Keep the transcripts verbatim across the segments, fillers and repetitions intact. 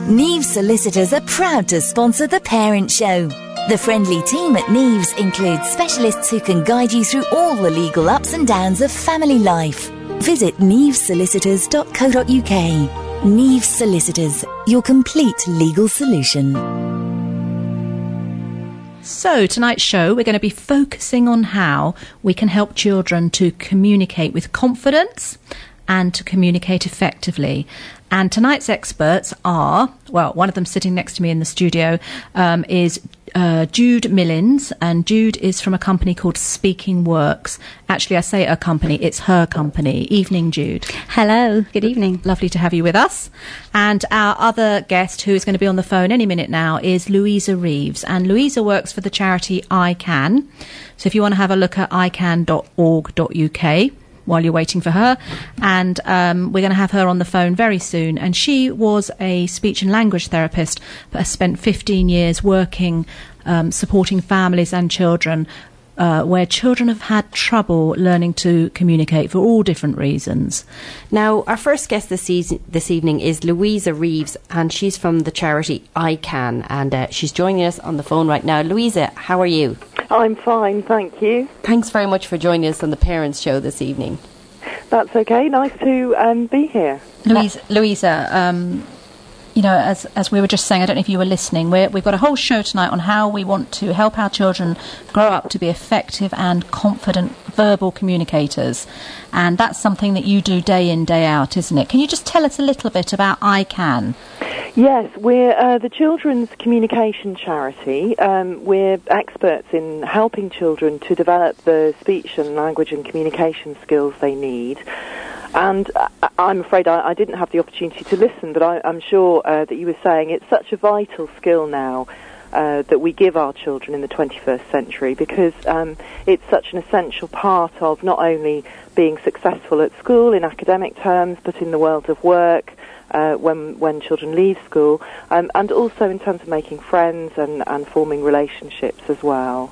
Neves Solicitors are proud to sponsor The Parent Show. The friendly team at Neves includes specialists who can guide you through all the legal ups and downs of family life. Visit neves solicitors dot co dot uk. Neves Solicitors, your complete legal solution. So tonight's show, we're going to be focusing on how we can help children to communicate with confidence and to communicate effectively. And tonight's experts are, well, one of them sitting next to me in the studio um, is uh, Jude Millins, and Jude is from a company called Speaking Works. Actually, I say a company, it's her company. Evening, Jude. Hello, good evening. Lovely to have you with us. And our other guest, who is going to be on the phone any minute now, is Louisa Reeves. And Louisa works for the charity I CAN. So if you want to have a look at i can dot org dot uk, while you're waiting for her, and um, we're going to have her on the phone very soon. And she was a speech and language therapist, but has spent fifteen years working, um, supporting families and children uh, where children have had trouble learning to communicate for all different reasons. Now, our first guest this, season, this evening is Louisa Reeves, and she's from the charity I CAN, and uh, she's joining us on the phone right now. Louisa, how are you? I'm fine, thank you. Thanks very much for joining us on the Parents Show this evening. That's okay. Nice to um, be here. Louisa, Louisa um, you know, as as we were just saying, I don't know if you were listening, we're, we've got a whole show tonight on how we want to help our children grow up to be effective and confident verbal communicators. And that's something that you do day in, day out, isn't it? Can you just tell us a little bit about I CAN? Yes, we're uh, the Children's Communication Charity. Um, we're experts in helping children to develop the speech and language and communication skills they need. And uh, I'm afraid I, I didn't have the opportunity to listen, but I, I'm sure uh, that you were saying it's such a vital skill now uh, that we give our children in the twenty-first century, because um, it's such an essential part of not only being successful at school in academic terms, but in the world of work, Uh, when when children leave school, um, and also in terms of making friends and, and forming relationships as well.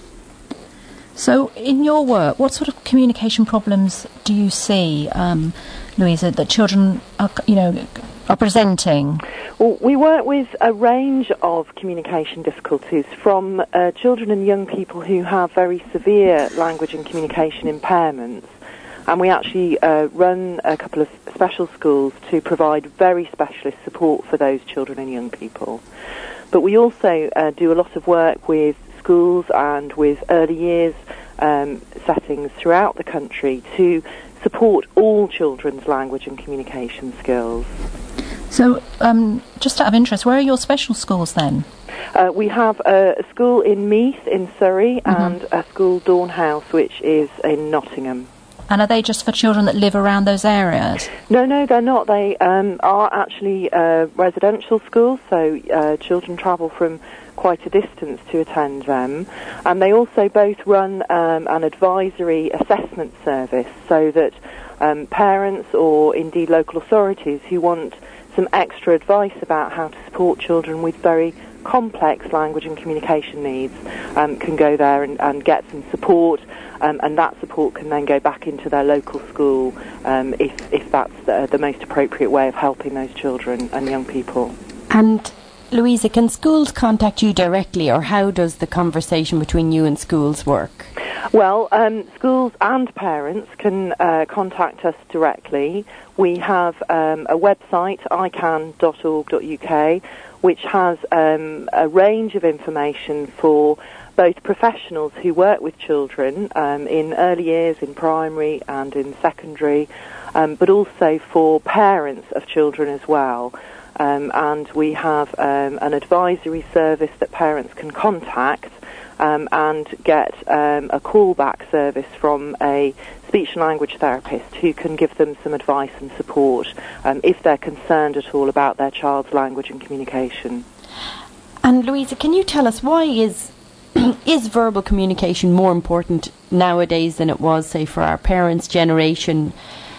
So in your work, what sort of communication problems do you see, um, Louisa, that children are, you know, are presenting? Well, we work with a range of communication difficulties, from uh, children and young people who have very severe language and communication impairments. And we actually uh, run a couple of special schools to provide very specialist support for those children and young people. But we also uh, do a lot of work with schools and with early years um, settings throughout the country to support all children's language and communication skills. So, um, just out of interest, where are your special schools then? Uh, we have a, a school in Meath in Surrey, mm-hmm. and a school, Dawn House, which is in Nottingham. And are they just for children that live around those areas? No, no, they're not. They um, are actually uh, residential schools, so uh, children travel from quite a distance to attend them. And they also both run um, an advisory assessment service, so that um, parents or indeed local authorities who want some extra advice about how to support children with very complex language and communication needs um, can go there and, and get some support. Um, and that support can then go back into their local school um, if, if that's the, the most appropriate way of helping those children and young people. And Louisa, can schools contact you directly, or how does the conversation between you and schools work? Well, um, schools and parents can uh, contact us directly. We have um, a website, i can dot org dot uk, which has um, a range of information for both professionals who work with children um, in early years, in primary and in secondary, um, but also for parents of children as well. Um, and we have um, an advisory service that parents can contact um, and get um, a callback service from a speech and language therapist who can give them some advice and support um, if they're concerned at all about their child's language and communication. And Louisa, can you tell us, why is is verbal communication more important nowadays than it was, say, for our parents' generation?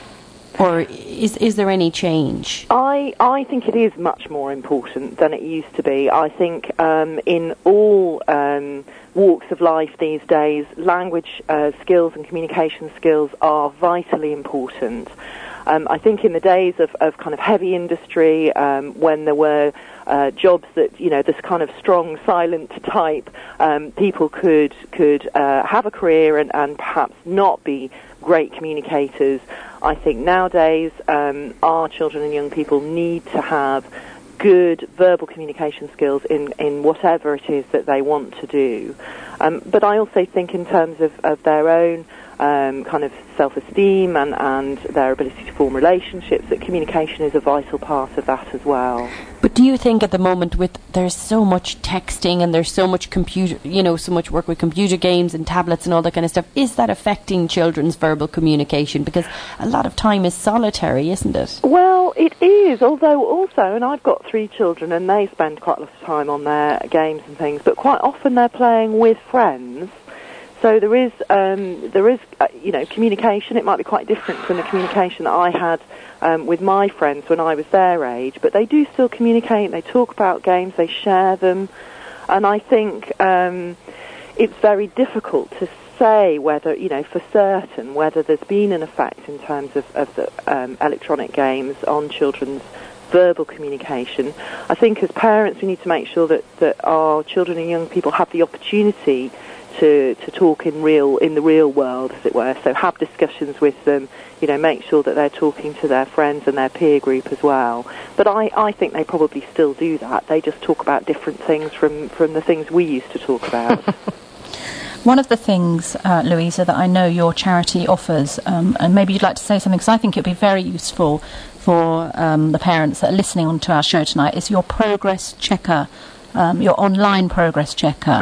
Or is is there any change? I, I think it is much more important than it used to be. I think um, in all um, walks of life these days, language uh, skills and communication skills are vitally important. Um, I think in the days of, of kind of heavy industry, um, when there were uh, jobs that, you know, this kind of strong, silent type, um, people could could uh, have a career and, and perhaps not be great communicators. I think nowadays um, our children and young people need to have good verbal communication skills in, in whatever it is that they want to do. Um, but I also think in terms of, of their own um, kind of self-esteem and, and their ability to form relationships, that communication is a vital part of that as well. But do you think at the moment, with there's so much texting and there's so much computer, you know, so much work with computer games and tablets and all that kind of stuff, is that affecting children's verbal communication? Because a lot of time is solitary, isn't it? Well, it is, although also, and I've got three children and they spend quite a lot of time on their games and things, but quite often they're playing with friends. So there is, um, there is, uh, you know, communication. It might be quite different from the communication that I had um, with my friends when I was their age, but they do still communicate. They talk about games, they share them, and I think um, it's very difficult to say whether, you know, for certain whether there's been an effect in terms of, of the um, electronic games on children's verbal communication. I think as parents we need to make sure that, that our children and young people have the opportunity to, to talk in real in the real world, as it were. So have discussions with them, you know, make sure that they're talking to their friends and their peer group as well. But I, I think they probably still do that. They just talk about different things from, from the things we used to talk about. One of the things, uh, Louisa, that I know your charity offers, um, and maybe you'd like to say something, because I think it would be very useful for um, the parents that are listening on to our show tonight, is your progress checker, um, your online progress checker.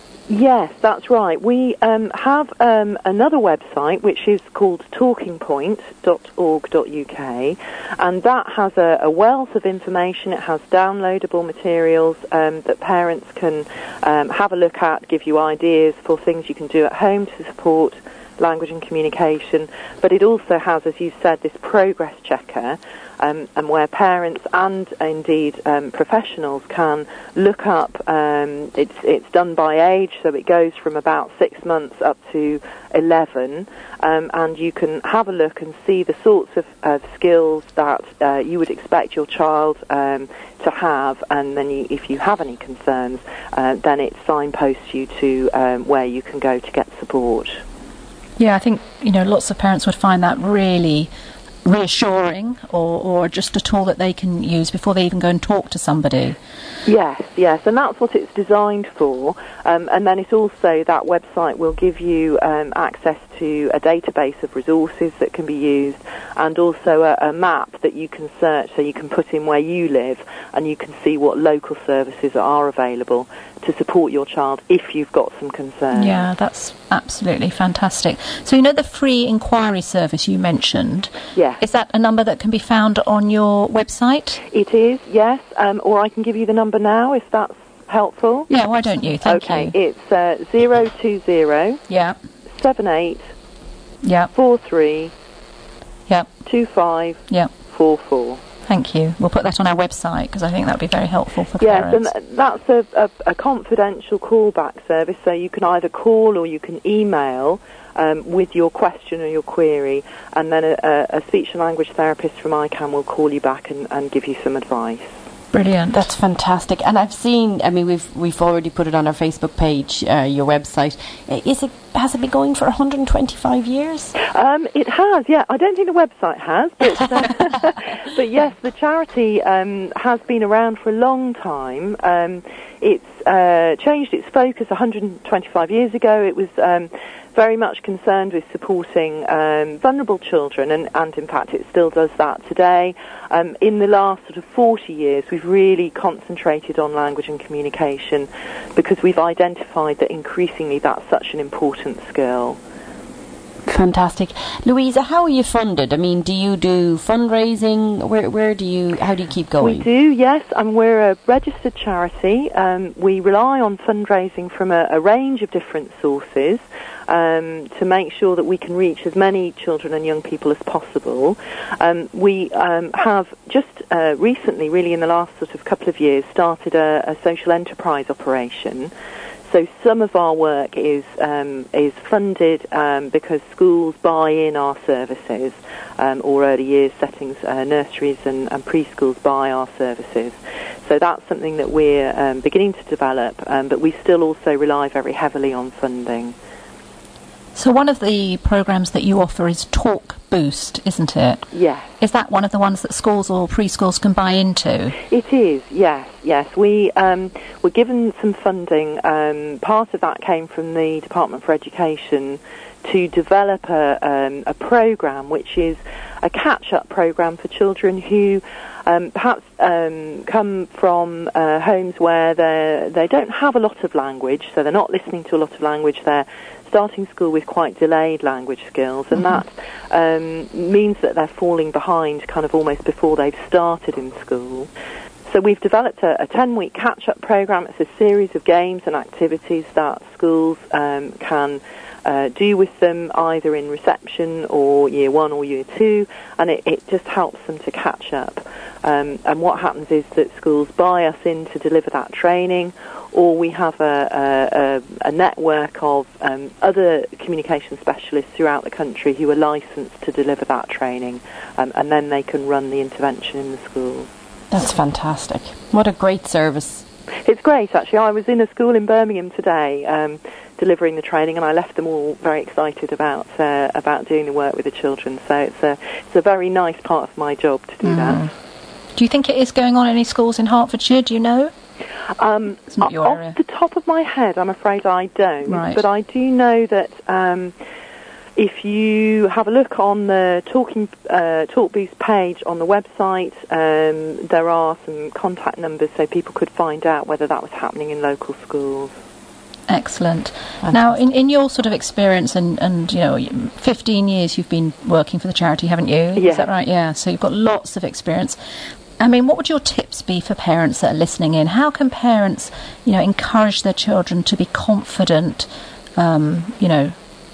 Yes, that's right. We um, have um, another website which is called talking point dot org dot U K, and that has a, a wealth of information. It has downloadable materials um, that parents can um, have a look at, give you ideas for things you can do at home to support language and communication. But it also has, as you said, this progress checker, Um, and where parents and indeed um, professionals can look up. Um, it's it's done by age, so it goes from about six months up to eleven, um, and you can have a look and see the sorts of uh, skills that uh, you would expect your child um, to have, and then you, if you have any concerns, uh, then it signposts you to um, where you can go to get support. Yeah, I think, you know, lots of parents would find that really reassuring, or, or just a tool that they can use before they even go and talk to somebody. Yes, yes, and that's what it's designed for. Um, and then it's also, that website will give you um, access to a database of resources that can be used, and also a, a map that you can search, so you can put in where you live and you can see what local services are available to support your child if you've got some concerns. Yeah, that's absolutely fantastic. So, you know, the free inquiry service you mentioned, yeah. Is that a number that can be found on your website? It is, yes, um, or I can give you the number now if that's helpful. Yeah, why don't you? Thank okay, you. Okay, it's uh, zero two zero yeah. seven eight yeah. four three yeah. two five yeah. four four. Thank you. We'll put that on our website because I think that would be very helpful for yes, parents. Yes, and that's a, a, a confidential callback service, so you can either call or you can email um, with your question or your query, and then a, a speech and language therapist from I CAN will call you back and, and give you some advice. Brilliant. That's fantastic. And I've seen, I mean, we've we've already put it on our Facebook page, uh, your website. Is it, has it been going for one hundred twenty-five years? Um, it has, yeah. I don't think the website has, but, uh, but yes, the charity um, has been around for a long time. Um, it's uh, changed its focus one hundred twenty-five years ago. It was um, very much concerned with supporting um, vulnerable children, and, and in fact it still does that today. Um, in the last sort of forty years, we've really concentrated on language and communication because we've identified that increasingly that's such an important skill. Fantastic. Louisa, how are you funded? I mean, do you do fundraising? Where where do you, how do you keep going? We do, yes, and we're a registered charity. Um, we rely on fundraising from a, a range of different sources um, to make sure that we can reach as many children and young people as possible. Um, we um, have just uh, recently, really in the last sort of couple of years, started a, a social enterprise operation. so some of our work is um, is funded um, because schools buy in our services, um, or early years settings, uh, nurseries and, and preschools buy our services. So that's something that we're um, beginning to develop, um, but we still also rely very heavily on funding. So one of the programmes that you offer is Talk Boost, isn't it? Yes. Is that one of the ones that schools or preschools can buy into? It is, yes, yes. We um, were given some funding. Um, part of that came from the Department for Education to develop a, um, a programme which is a catch-up programme for children who um, perhaps um, come from uh, homes where they they don't have a lot of language, so they're not listening to a lot of language. They're starting school with quite delayed language skills, and mm-hmm. that um, means that they're falling behind kind of almost before they've started in school. So we've developed a, a ten-week catch-up programme. It's a series of games and activities that schools um, can uh, do with them, either in reception or year one or year two, and it, it just helps them to catch up. Um, and what happens is that schools buy us in to deliver that training, or we have a, a, a network of um, other communication specialists throughout the country who are licensed to deliver that training, um, and then they can run the intervention in the school. That's fantastic. What a great service. It's great, actually. I was in a school in Birmingham today um, delivering the training, and I left them all very excited about uh, about doing the work with the children. So it's a, it's a very nice part of my job to do mm. that. Do you think it is going on in any schools in Hertfordshire? Do you know? Um, it's not your off area. the top of my head, I'm afraid I don't. Right. But I do know that um, if you have a look on the Talking uh, Talk Boost page on the website, um, there are some contact numbers so people could find out whether that was happening in local schools. Excellent. Fantastic. Now, in, in your sort of experience, and, and, you know, fifteen years you've been working for the charity, haven't you? Yes. Is that right? Yeah. So you've got lots of experience. I mean, what would your tips be for parents that are listening in? How can parents, you know, encourage their children to be confident, um, you know,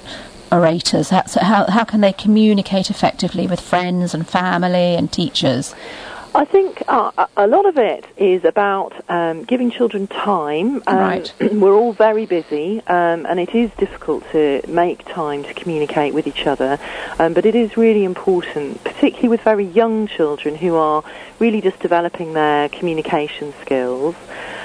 orators? How, so how, how can they communicate effectively with friends and family and teachers? I think uh, a lot of it is about um, giving children time. Um, right. We're all very busy, um, and it is difficult to make time to communicate with each other. Um, but it is really important, particularly with very young children who are really just developing their communication skills.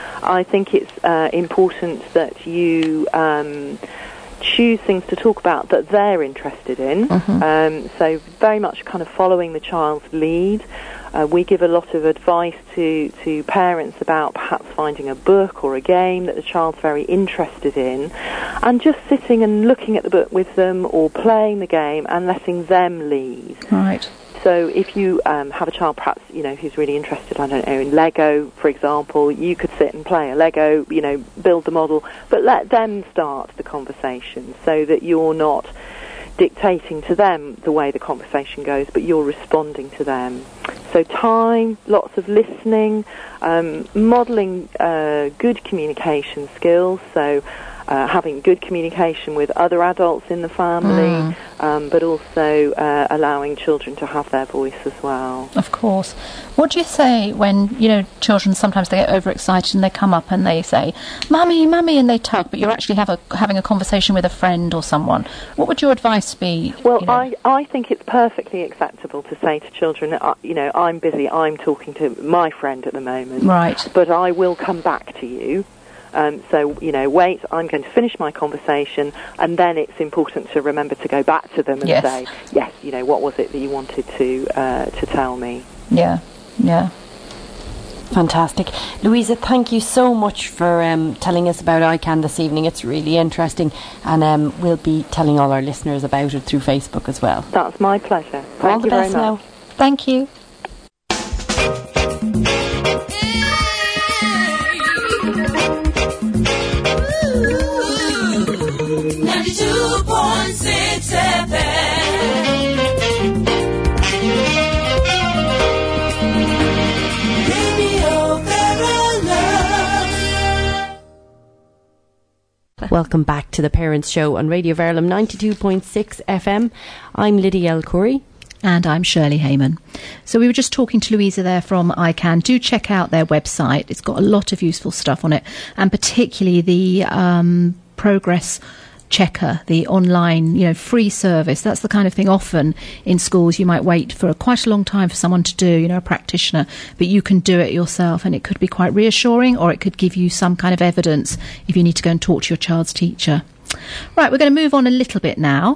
I think it's uh, important that you um, choose things to talk about that they're interested in. Mm-hmm. Um, so very much kind of following the child's lead. Uh, we give a lot of advice to, to parents about perhaps finding a book or a game that the child's very interested in, and just sitting and looking at the book with them or playing the game and letting them lead. Right. So if you um, have a child perhaps, you know, who's really interested, I don't know, in Lego, for example, you could sit and play a Lego, you know, build the model, but let them start the conversation so that you're not dictating to them the way the conversation goes, but you're responding to them. So time, lots of listening, um, modelling uh, good communication skills, so uh, having good communication with other adults in the family, mm. um, but also uh, allowing children to have their voice as well. Of course. What do you say when, you know, children sometimes they get overexcited and they come up and they say, "Mummy, Mummy," and they tug, but you're actually have a, having a conversation with a friend or someone? What would your advice be? Well, you know? I, I think it's perfectly acceptable to say to children, uh, you know, I'm busy, I'm talking to my friend at the moment. Right. But I will come back to you. Um, so, you know, wait, I'm going to finish my conversation, and then it's important to remember to go back to them and yes. say, yes, you know, what was it that you wanted to uh, to tell me? Yeah, yeah. Fantastic. Louisa, thank you so much for um, telling us about I CAN this evening. It's really interesting, and um, we'll be telling all our listeners about it through Facebook as well. That's my pleasure. Thank all the you best very much. now. Thank you. ninety-two point six F M. Radio Verulam. Welcome back to the Parents Show on Radio Verulam ninety-two point six F M. I'm Lydia L. Curry. And I'm Shirley Heyman. So we were just talking to Louisa there from I CAN. Do check out their website. It's got a lot of useful stuff on it, and particularly the um, progress checker, the online, you know, free service. That's the kind of thing often in schools you might wait for a, quite a long time for someone to do, you know, a practitioner, but you can do it yourself, and it could be quite reassuring, or it could give you some kind of evidence if you need to go and talk to your child's teacher. Right, we're going to move on a little bit now,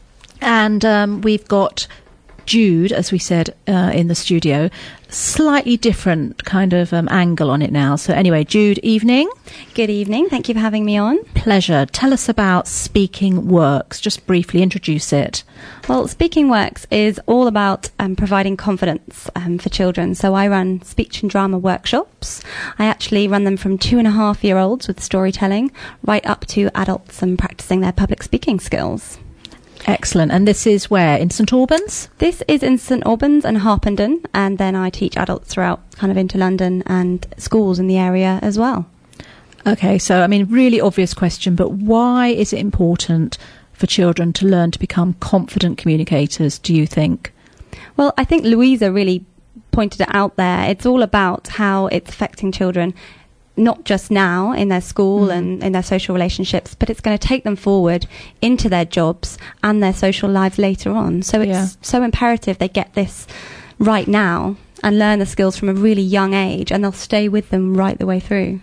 and um, we've got Jude, as we said uh, in the studio, slightly different kind of um, angle on it now. So anyway, Jude, evening. Good evening. Thank you for having me on. Pleasure. Tell us about Speaking Works. Just briefly introduce it. Well, Speaking Works is all about um, providing confidence um, for children. So I run speech and drama workshops. I actually run them from two and a half year olds with storytelling right up to adults and practicing their public speaking skills. Excellent. And this is where? In St Albans? This is in St Albans and Harpenden, and then I teach adults throughout kind of into London and schools in the area as well. Okay, so I mean, really obvious question, but why is it important for children to learn to become confident communicators, do you think? Well, I think Louisa really pointed it out there. It's all about how it's affecting children, not just now in their school mm. and in their social relationships, but it's going to take them forward into their jobs and their social lives later on. So it's yeah. so imperative they get this right now and learn the skills from a really young age, and they'll stay with them right the way through.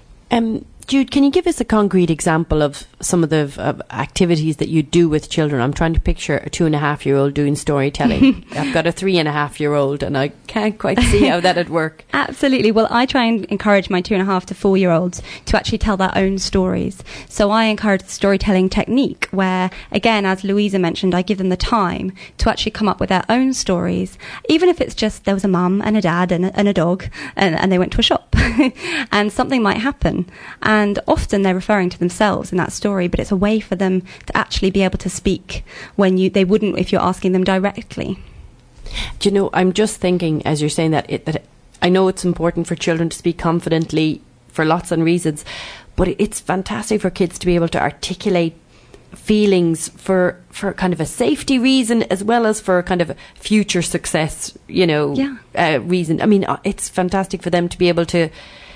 Um, Jude, can you give us a concrete example of some of the uh, activities that you do with children? I'm trying to picture a two and a half year old doing storytelling. I've got a three and a half year old, and I can't quite see how that'd work. Absolutely. Well, I try and encourage my two and a half to four year olds to actually tell their own stories. So I encourage the storytelling technique where, again, as Louisa mentioned, I give them the time to actually come up with their own stories, even if it's just there was a mum and a dad and a, and a dog, and, and they went to a shop and something might happen. And And often they're referring to themselves in that story, but it's a way for them to actually be able to speak when you they wouldn't if you're asking them directly. Do you know, I'm just thinking as you're saying that, it, that I know it's important for children to speak confidently for lots of reasons, but it's fantastic for kids to be able to articulate feelings for for kind of a safety reason as well as for kind of a future success, you know, yeah. uh, reason. I mean, it's fantastic for them to be able to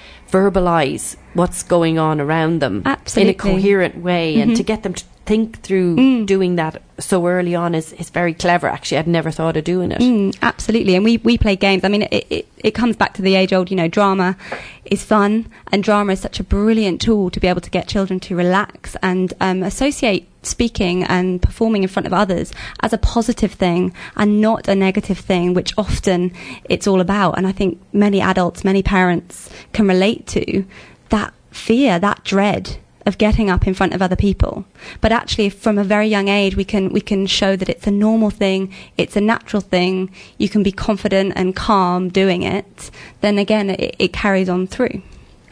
verbalise what's going on around them Absolutely. in a coherent way, mm-hmm. and to get them to think through mm. doing that so early on is, is very clever. Actually, I'd never thought of doing it. Mm, absolutely. And we, we play games. I mean, it, it, it comes back to the age-old, you know, drama is fun, and drama is such a brilliant tool to be able to get children to relax and um, associate speaking and performing in front of others as a positive thing and not a negative thing, which often it's all about. And I think many adults, many parents can relate to that fear, that dread of getting up in front of other people. But actually, from a very young age, we can we can show that it's a normal thing, it's a natural thing, you can be confident and calm doing it. Then again, it, it carries on through.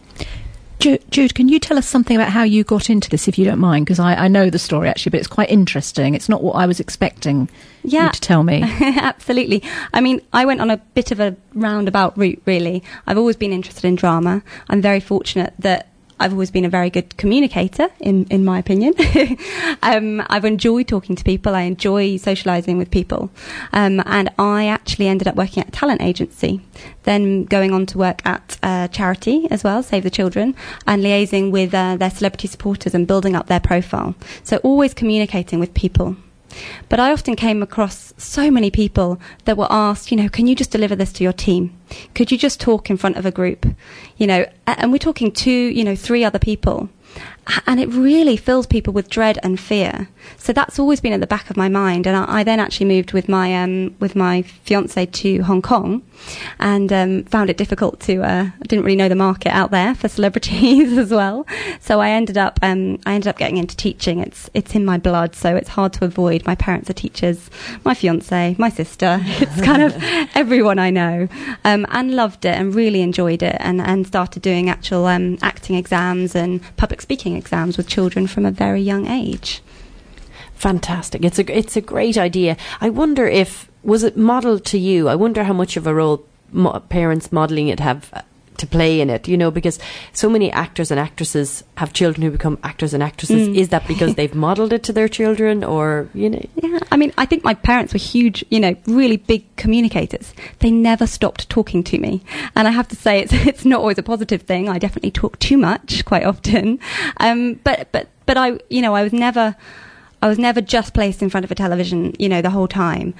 Jude, can you tell us something about how you got into this, if you don't mind? Because I, I know the story, actually, but it's quite interesting. It's not what I was expecting yeah. you to tell me. Absolutely. I mean, I went on a bit of a roundabout route, really. I've always been interested in drama. I'm very fortunate that I've always been a very good communicator, in, in my opinion. um, I've enjoyed talking to people. I enjoy socialising with people. Um, and I actually ended up working at a talent agency, then going on to work at a charity as well, Save the Children, and liaising with uh, their celebrity supporters and building up their profile. So always communicating with people. But I often came across so many people that were asked, you know, can you just deliver this to your team? Could you just talk in front of a group? You know, and we're talking two, you know, three other people. And it really fills people with dread and fear. So that's always been at the back of my mind. And I, I then actually moved with my um, with my fiancé to Hong Kong, and um, found it difficult to. Uh, I didn't really know the market out there for celebrities as well. So I ended up um, I ended up getting into teaching. It's it's in my blood, so it's hard to avoid. My parents are teachers. My fiancé, my sister. It's kind of everyone I know, um, and loved it and really enjoyed it, and, and started doing actual um, acting exams and public speaking exams with children from a very young age. Fantastic. It's a it's a great idea. I wonder if, was it modelled to you? I wonder how much of a role mo- parents modelling it have to play in it, you know, because so many actors and actresses have children who become actors and actresses. Mm. Is that because they've modelled it to their children, or, you know? Yeah, I mean, I think my parents were huge, you know, really big communicators. They never stopped talking to me. And I have to say, it's it's not always a positive thing. I definitely talk too much quite often. Um, but, but, but I, you know, I was never... I was never just placed in front of a television, you know, the whole time.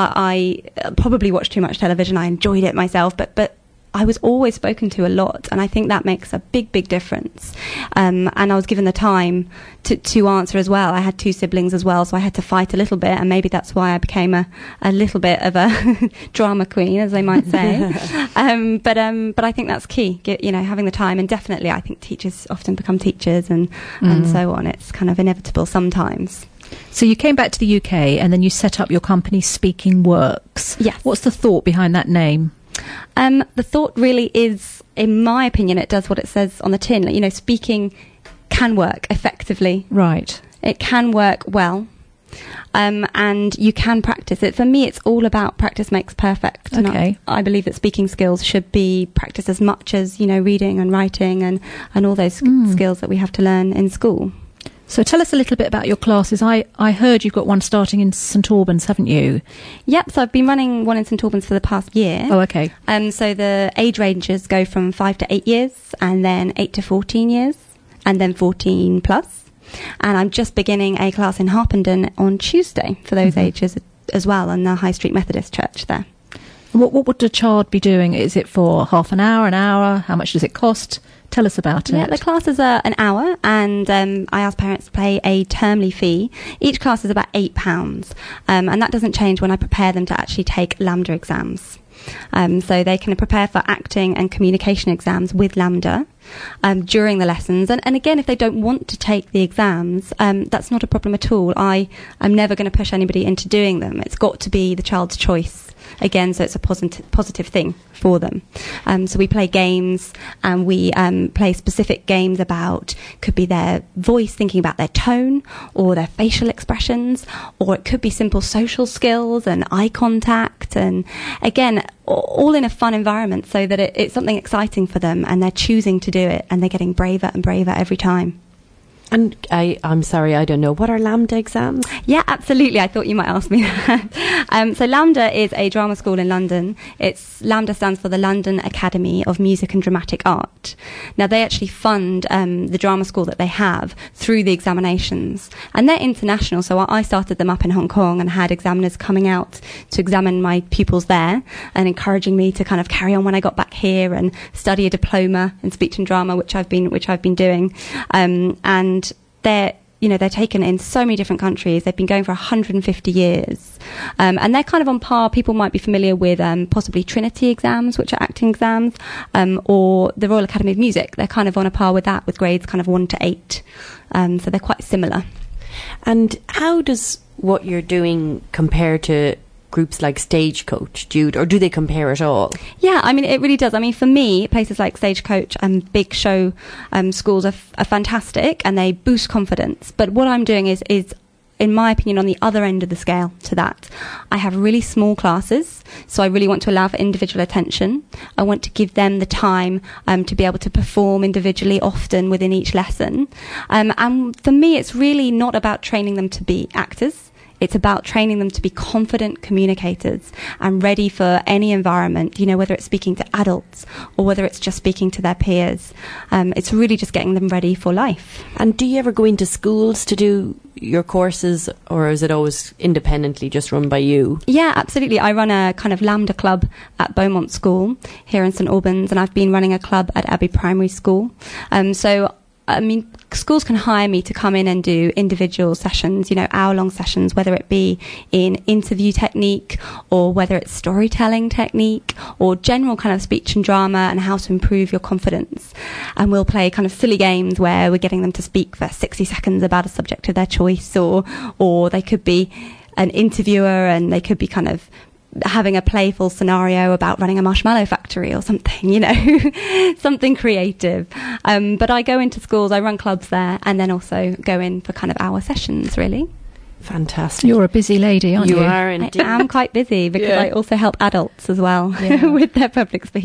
I, I probably watched too much television. I enjoyed it myself, but, but I was always spoken to a lot, and I think that makes a big, big difference. Um, and I was given the time to, to answer as well. I had two siblings as well, so I had to fight a little bit, and maybe that's why I became a, a little bit of a drama queen, as they might say. um, but um, but I think that's key, get, you know, having the time, and definitely I think teachers often become teachers and, mm. and so on. It's kind of inevitable sometimes. So you came back to the U K and then you set up your company Speaking Works. Yes. What's the thought behind that name? Um, the thought really is, in my opinion, it does what it says on the tin. Like, you know, speaking can work effectively. Right. It can work well. Um, and you can practice it. For me, it's all about practice makes perfect. And Okay. I, I believe that speaking skills should be practiced as much as, you know, reading and writing and, and all those Mm. skills that we have to learn in school. So tell us a little bit about your classes. I, I heard you've got one starting in St Albans, haven't you? Yep, so I've been running one in St Albans for the past year. Oh, okay. Um, so the age ranges go from five to eight years, and then eight to fourteen years, and then fourteen plus. And I'm just beginning a class in Harpenden on Tuesday for those Mm-hmm. ages as well, in the High Street Methodist Church there. What, what would a child be doing? Is it for half an hour, an hour? How much does it cost? Tell us about it. Yeah, the classes are an hour, and um, I ask parents to pay a termly fee. Each class is about eight pounds, um, and that doesn't change when I prepare them to actually take LAMDA exams. Um, so they can prepare for acting and communication exams with LAMDA um, during the lessons. And, and again, if they don't want to take the exams, um, that's not a problem at all. I am never going to push anybody into doing them. It's got to be the child's choice. Again, so it's a positive positive thing for them. Um, so we play games, and we um, play specific games about, could be their voice, thinking about their tone, or their facial expressions, or it could be simple social skills and eye contact, and again, all in a fun environment, so that it, it's something exciting for them, and they're choosing to do it, and they're getting braver and braver every time. And I, I'm sorry, I don't know. What are LAMDA exams? Yeah, absolutely. I thought you might ask me that. um, so LAMDA is a drama school in London. It's LAMDA stands for the London Academy of Music and Dramatic Art. Now, they actually fund um, the drama school that they have through the examinations. And they're international, so I started them up in Hong Kong and had examiners coming out to examine my pupils there and encouraging me to kind of carry on when I got back here and study a diploma in speech and drama, which I've been which I've been doing. Um, and they're you know they're taken in so many different countries. They've been going for one hundred fifty years, um, and they're kind of on par. People might be familiar with um, possibly Trinity exams, which are acting exams, um, or the Royal Academy of Music. They're kind of on a par with that, with grades kind of one to eight, um, so they're quite similar. And how does what you're doing compare to groups like Stagecoach, Jude, or do they compare at all? Yeah, I mean, it really does. I mean, for me, places like Stagecoach and big show um, schools are, f- are fantastic, and they boost confidence. But what I'm doing is, is, in my opinion, on the other end of the scale to that. I have really small classes, so I really want to allow for individual attention. I want to give them the time um, to be able to perform individually, often within each lesson. Um, and for me, it's really not about training them to be actors. It's about training them to be confident communicators and ready for any environment, you know, whether it's speaking to adults or whether it's just speaking to their peers. Um, it's really just getting them ready for life. And do you ever go into schools to do your courses, or is it always independently just run by you? Yeah, absolutely. I run a kind of LAMDA club at Beaumont School here in St Albans, and I've been running a club at Abbey Primary School. Um, so I mean, schools can hire me to come in and do individual sessions, you know, hour-long sessions, whether it be in interview technique or whether it's storytelling technique or general kind of speech and drama and how to improve your confidence. And we'll play kind of silly games where we're getting them to speak for sixty seconds about a subject of their choice, or or they could be an interviewer and they could be kind of having a playful scenario about running a marshmallow factory or something, you know, something creative. Um, but I go into schools, I run clubs there, and then also go in for kind of hour sessions, really. Fantastic. You're a busy lady, aren't you? You are indeed. I am quite busy because Yeah. I also help adults as well Yeah. with their public speaking.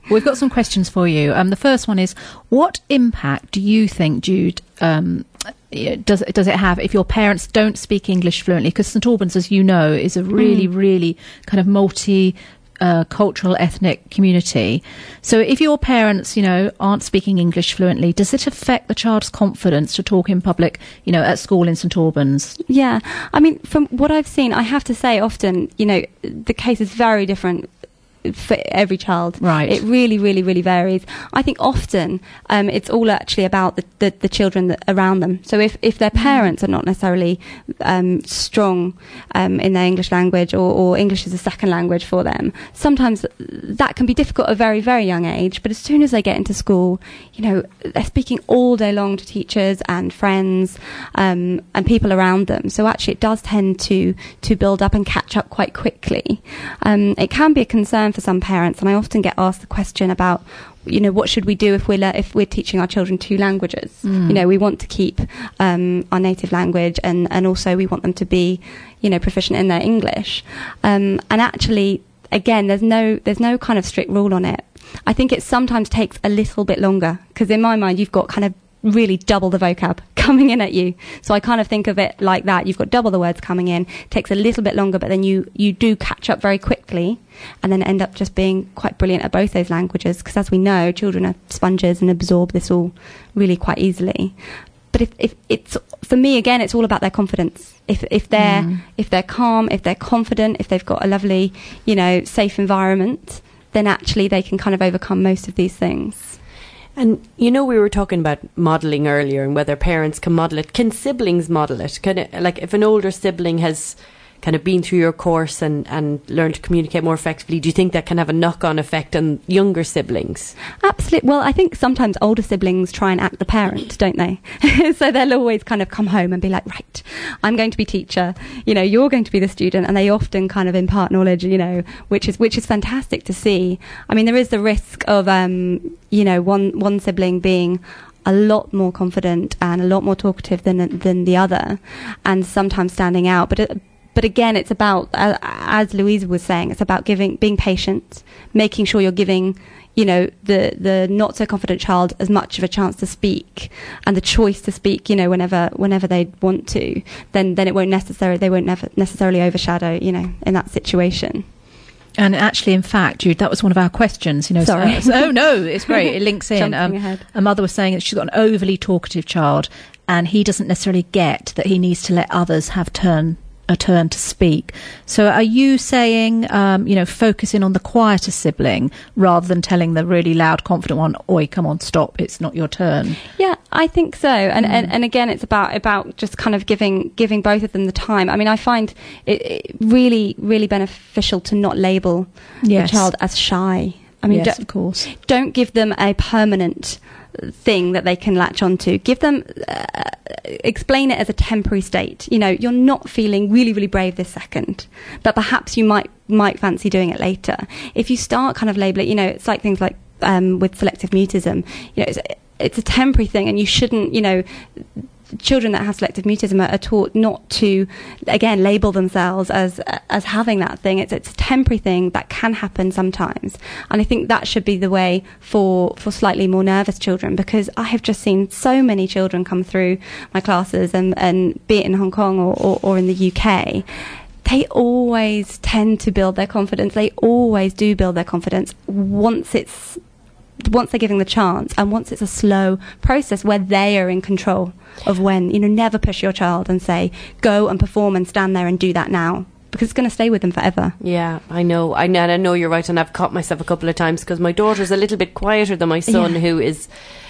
We've got some questions for you. Um, the first one is, what impact do you think, Jude, um, does does it have if your parents don't speak English fluently? Because St Albans, as you know, is a really, mm. really kind of multi uh, cultural, ethnic community. So if your parents, you know, aren't speaking English fluently, does it affect the child's confidence to talk in public, you know, at school in St Albans? Yeah, I mean, from what I've seen, I have to say, often, you know, the case is very different for every child. Right. It really, really, really varies. I think often um, it's all actually about the, the, the children that around them. So if, if their parents are not necessarily um, strong um, in their English language, or, or English is a second language for them, sometimes that can be difficult at a very, very young age. But as soon as they get into school, you know, they're speaking all day long to teachers and friends um, and people around them. So actually it does tend to, to build up and catch up quite quickly. Um, it can be a concern for some parents, and I often get asked the question about, you know, what should we do if we're le- if we're teaching our children two languages? Mm. You know, we want to keep um, our native language, and and also we want them to be, you know, proficient in their English. Um, and actually, again, there's no there's no kind of strict rule on it. I think it sometimes takes a little bit longer, because in my mind, you've got kind of really double the vocab coming in at you. So I kind of think of it like that. You've got double the words coming in. It takes a little bit longer, but then you, you do catch up very quickly, and then end up just being quite brilliant at both those languages. Because as we know, children are sponges and absorb this all really quite easily. But if, if it's, for me, again, it's all about their confidence. If if they're mm. if they're calm, if they're confident, if they've got a lovely, you know, safe environment, then actually they can kind of overcome most of these things. And, you know, we were talking about modelling earlier and whether parents can model it. Can siblings model it? Can it, like, if an older sibling has kind of been through your course and, and learned to communicate more effectively, do you think that can have a knock-on effect on younger siblings? Absolutely. Well, I think sometimes older siblings try and act the parent, don't they? So they'll always kind of come home and be like, right, I'm going to be teacher, you know, you're going to be the student, and they often kind of impart knowledge, you know, which is which is fantastic to see. I mean, there is the risk of, um, you know, one one sibling being a lot more confident and a lot more talkative than than the other, and sometimes standing out. But it, But again, it's about, uh, as Louisa was saying, it's about giving, being patient, making sure you're giving, you know, the, the not so confident child as much of a chance to speak, and the choice to speak, you know, whenever whenever they want to. Then then it won't necessarily they won't never necessarily overshadow, you know, in that situation. And actually, in fact, Jude, that was one of our questions. You know, sorry. So, oh no, it's great. It links in. Um, a mother was saying that she's got an overly talkative child, and he doesn't necessarily get that he needs to let others have turn. a turn to speak. So are you saying, um, you know, focusing on the quieter sibling rather than telling the really loud, confident one, oi, come on, stop, it's not your turn? Yeah, I think so. And, Mm. and, and again, it's about, about just kind of giving, giving both of them the time. I mean, I find it, it really, really beneficial to not label Yes. the child as shy. I mean, Yes, don't, of course. don't give them a permanent thing that they can latch onto. Give them, uh, explain it as a temporary state. You know, you're not feeling really, really brave this second, but perhaps you might might fancy doing it later. If you start kind of labeling, you know, it's like things like um, with selective mutism. You know, it's, it's a temporary thing, and you shouldn't, you know. Children that have selective mutism are, are taught not to, again, label themselves as as having that thing. It's it's a temporary thing that can happen sometimes, and I think that should be the way for for slightly more nervous children, because I have just seen so many children come through my classes, and and be it in Hong Kong or, or, or in the U K. They always tend to build their confidence. They always do build their confidence once it's once they're given the chance, and once it's a slow process where they are in control of when, you know, never push your child and say, go and perform and stand there and do that now, because it's going to stay with them forever. Yeah, I know. I know, I know you're right, and I've caught myself a couple of times because my daughter's a little bit quieter than my son, Yeah. who is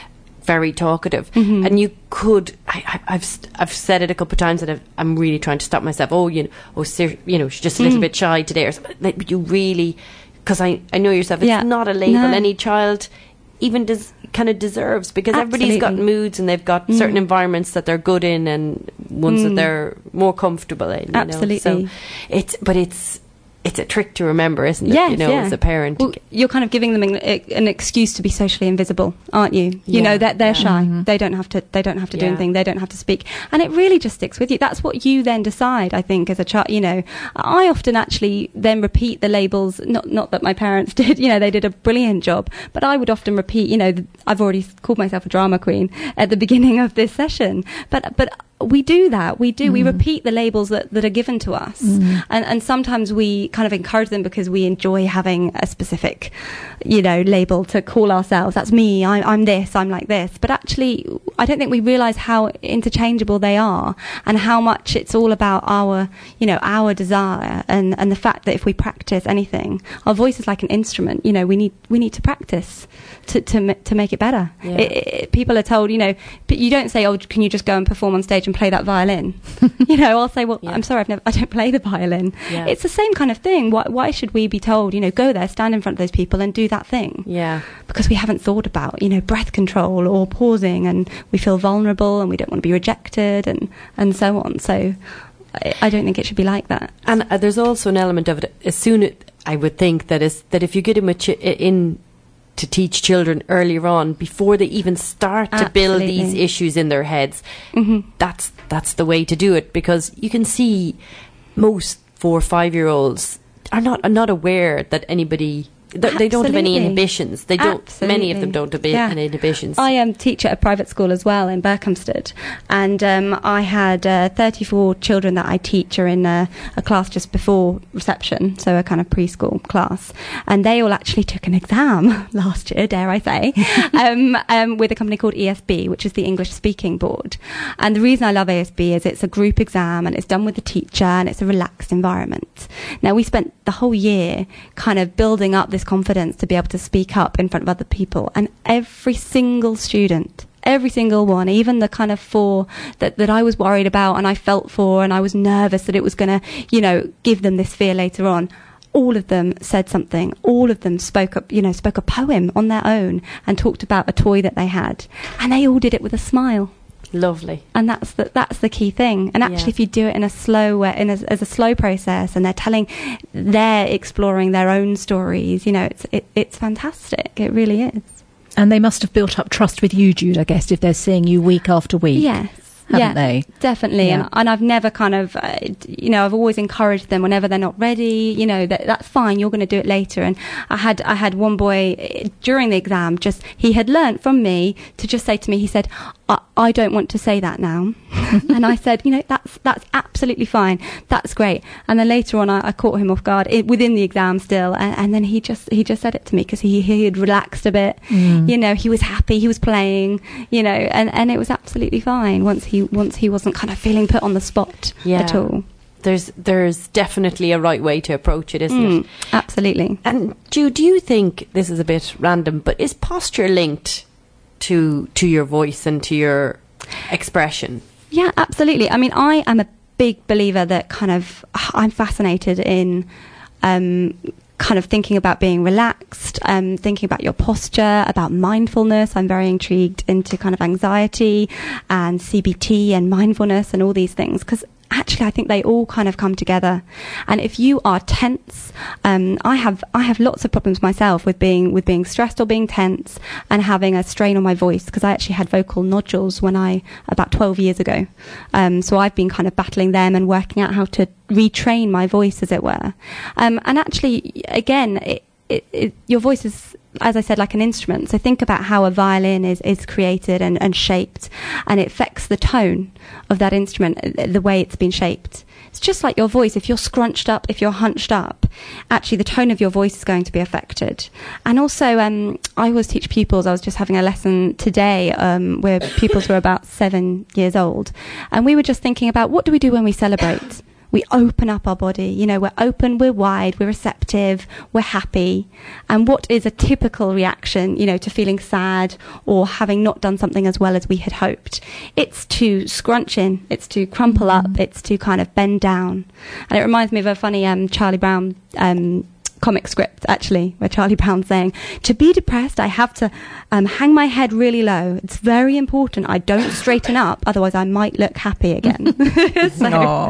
very talkative. Mhm. And you could, I, I, I've I've said it a couple of times, and I've, I'm really trying to stop myself. Oh, you know, oh, ser- you know, she's just a little Mm. bit shy today, or something. Like, but you really, because I, I know yourself, it's Yeah. not a label. No. Any child even des- kind of deserves, because everybody's got Absolutely. moods, and they've got Mm. certain environments that they're good in, and ones that Mm. they're more comfortable in. You Absolutely. Know? So it's, but it's, it's a trick to remember, isn't it? Yes, you know, yeah. as a parent. Well, you're kind of giving them an, an excuse to be socially invisible, aren't you? Yeah, You know that they're, they're yeah. shy. Mm-hmm. They don't have to. They don't have to do Yeah. anything. They don't have to speak, and it really just sticks with you. That's what you then decide. I think as a child, you know, I often actually then repeat the labels. Not not that my parents did. You know, they did a brilliant job, but I would often repeat. You know, th- I've already called myself a drama queen at the beginning of this session, but but. We do that. We do. Mm. We repeat the labels that, that are given to us. Mm. And, and sometimes we kind of encourage them because we enjoy having a specific, you know, label to call ourselves. That's me. I, I'm this. I'm like this. But actually, I don't think we realise how interchangeable they are and how much it's all about our, you know, our desire and, and the fact that if we practice anything, our voice is like an instrument. You know, we need we need to practice to to, ma- to make it better. Yeah. It, it, people are told, you know, but you don't say, oh, can you just go and perform on stage and play that violin? You know, I'll say, well, Yeah. I'm sorry, I've never, I don't play the violin. Yeah. It's the same kind of thing. Why, why should we be told, you know, go there, stand in front of those people and do that thing? Yeah. Because we haven't thought about, you know, breath control or pausing, and we feel vulnerable and we don't want to be rejected and, and so on. So I, I don't think it should be like that. And uh, there's also an element of it. As soon as I would think that is that if you get in, with chi- in to teach children earlier on, before they even start to build Absolutely. these issues in their heads, Mm-hmm. that's that's the way to do it, because you can see most four or five year olds are not are not aware that anybody th- they don't have any Absolutely. inhibitions. They don't. Many of them don't have Yeah. any inhibitions. I um, teach at a private school as well in Berkhamsted, and um, I had uh, thirty-four children that I teach are in a, a class just before reception, so a kind of preschool class, and they all actually took an exam last year, dare I say, um, um, with a company called E S B, which is the English Speaking Board. And the reason I love E S B is it's a group exam and it's done with the teacher and it's a relaxed environment. Now, we spent the whole year kind of building up this confidence to be able to speak up in front of other people, and every single student, every single one, even the kind of four that, that I was worried about and I felt for and I was nervous that it was going to, you know, give them this fear later on, all of them said something. All of them spoke up, you know, spoke a poem on their own and talked about a toy that they had, and they all did it with a smile. Lovely. And that's the, that's the key thing. And actually, Yeah. if you do it in a slow way, in a, as a slow process, and they're telling, they're exploring their own stories, you know, it's it, it's fantastic. It really is. And they must have built up trust with you, Jude, I guess, if they're seeing you week after week. Yes. Haven't yeah, they? Definitely. Yeah. And, and I've never kind of, uh, d- you know, I've always encouraged them whenever they're not ready, you know, that that's fine, you're going to do it later. And I had I had one boy uh, during the exam, just, he had learnt from me to just say to me, he said, I, I don't want to say that now. And I said, you know, that's that's absolutely fine. That's great. And then later on, I, I caught him off guard it, within the exam still. And, and then he just he just said it to me because he, he had relaxed a bit. Mm. You know, he was happy. He was playing, you know, and, and it was absolutely fine once he once he wasn't kind of feeling put on the spot Yeah. at all. There's there's definitely a right way to approach it, isn't Mm, it? absolutely. And Jude, do you think, this is a bit random, but is posture linked to to your voice and to your expression? Yeah, absolutely. I mean, I am a big believer that kind of, I'm fascinated in um, kind of thinking about being relaxed, um, thinking about your posture, about mindfulness. I'm very intrigued into kind of anxiety and C B T and mindfulness and all these things, because actually I think they all kind of come together. And if you are tense, um, I have I have lots of problems myself with being with being stressed or being tense and having a strain on my voice, because I actually had vocal nodules when I about twelve years ago. Um, so I've been kind of battling them and working out how to retrain my voice, as it were. Um, and actually, again, it, it, it, your voice is, as I said, like an instrument. So think about how a violin is, is created and, and shaped, and it affects the tone of that instrument, uh, the way it's been shaped. It's just like your voice. If you're scrunched up, if you're hunched up, actually the tone of your voice is going to be affected. And also, um, I always teach pupils. I was just having a lesson today um, where pupils were about seven years old, and we were just thinking about, what do we do when we celebrate? We open up our body, you know, we're open, we're wide, we're receptive, we're happy. And what is a typical reaction, you know, to feeling sad or having not done something as well as we had hoped? It's to scrunch in, it's to crumple up, it's to kind of bend down. And it reminds me of a funny um, Charlie Brown um, comic script, actually, where Charlie Brown's saying, to be depressed, I have to um, hang my head really low. It's very important. I don't straighten up, otherwise I might look happy again. So,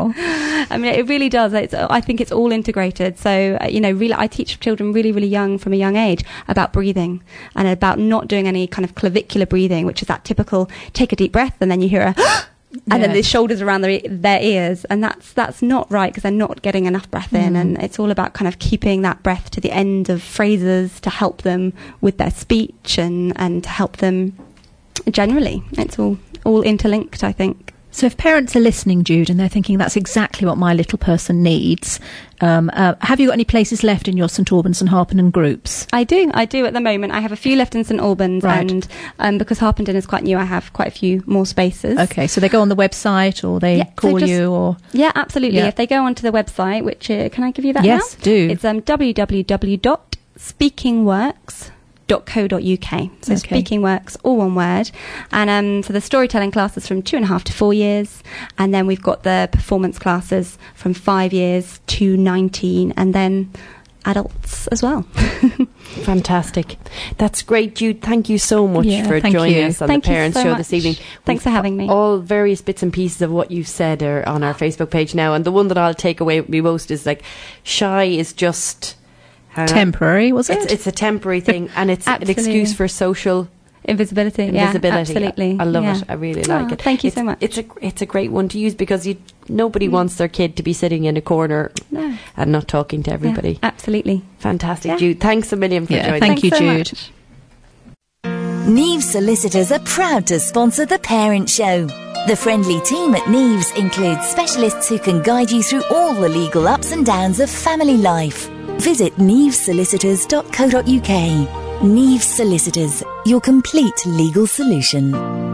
I mean, it really does. It's, I think it's all integrated. So, uh, you know, really, I teach children really, really young, from a young age, about breathing and about not doing any kind of clavicular breathing, which is that typical take a deep breath and then you hear a and Yeah. then the shoulders around their, their ears, and that's that's not right, because they're not getting enough breath in. Mm. And it's all about kind of keeping that breath to the end of phrases to help them with their speech and and to help them generally. It's all all interlinked, I think. So if parents are listening, Jude, and they're thinking that's exactly what my little person needs, um, uh, have you got any places left in your St Albans and Harpenden groups? I do, I do at the moment. I have a few left in St Albans, Right. and um, because Harpenden is quite new, I have quite a few more spaces. Okay, so they go on the website, or they Yeah, so call just- you, or Yeah, absolutely. Yeah. If they go onto the website, which uh, can I give you that Yes, now? do. It's um, w w w dot speaking works dot co dot u k. So Okay. Speaking Works, all one word. And um, so the storytelling classes from two and a half to four years, and then we've got the performance classes from five years to nineteen, and then adults as well. Fantastic. That's great, Jude. Thank you so much Yeah, for thank joining you. us on Thank the you Parents so Show much. this evening. Thanks for having me. All various bits and pieces of what you've said are on our Facebook page now, and the one that I'll take away with me most is like, shy is just uh, temporary, was it? It's, it's a temporary thing, and it's an Absolutely. excuse for social Invisibility. invisibility. Yeah, absolutely. I love Yeah. it. I really Oh, like it. thank you it's, so much. It's a it's a great one to use, because you nobody wants their kid to be sitting in a corner No. and not talking to everybody. Yeah, absolutely. Fantastic, Yeah. Jude. Thanks a million for Yeah, joining thank us. you, Thanks so Jude. much. Neves Solicitors are proud to sponsor The Parent Show. The friendly team at Neves includes specialists who can guide you through all the legal ups and downs of family life. Visit neves solicitors dot co dot u k. Neves Solicitors, your complete legal solution.